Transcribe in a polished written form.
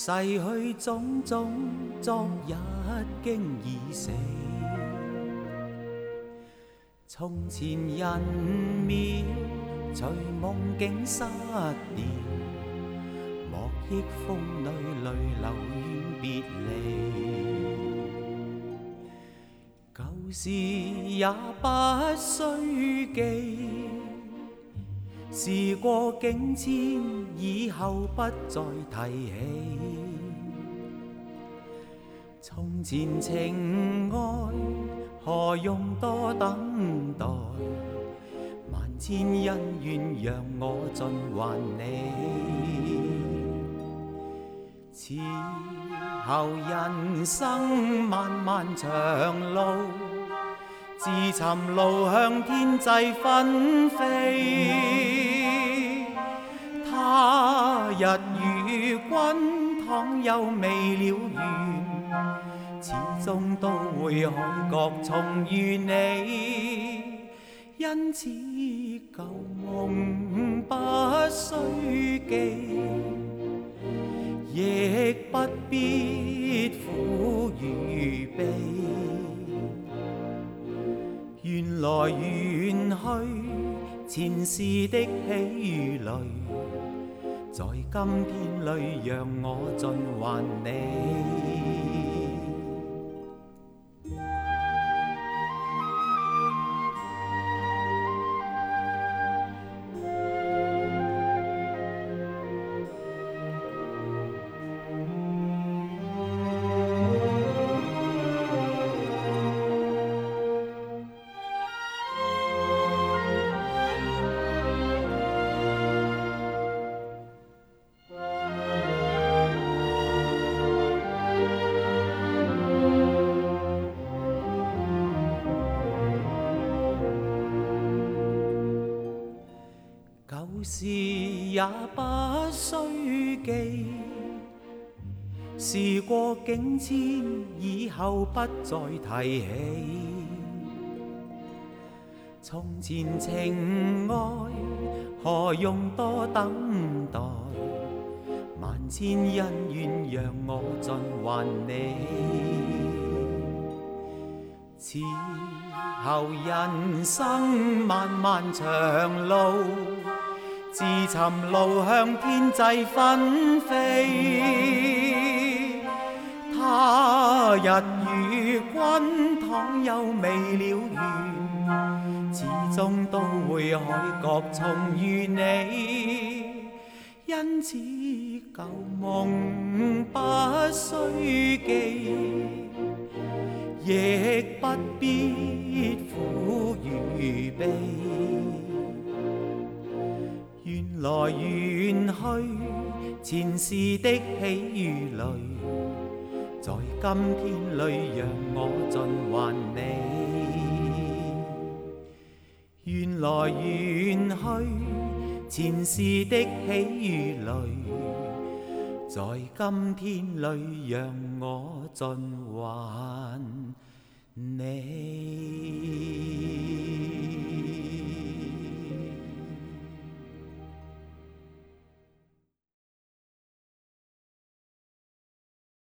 逝去种种，昨日经已死。从前人渺，随梦境失掉，莫忆风里泪流怨别离。旧事也不需记，事过境迁，以后不再提起。从前情爱，何用多等待？万千恩怨，让我尽还你。此后人生漫漫长路，自寻路向天际纷飞。他日与君倘有未了缘，始终都会海角重遇你。因此旧梦不需记，亦不必苦与悲。缘来缘去，前事的喜与泪，在今天里让我尽还你。旧事也不需记，事过境迁，以后不再提起。从前情爱，何用多等待？万千恩怨，让我尽还你。此后人生漫漫长路，自寻路向天际纷飞。他日与君倘有未了缘，始终都会海角重遇你。因此旧梦不需记，亦不必苦与悲。缘来缘去，前事的喜与泪，在今天里让我尽还你。缘来缘去，前事的喜与泪，在今天里让我尽还你。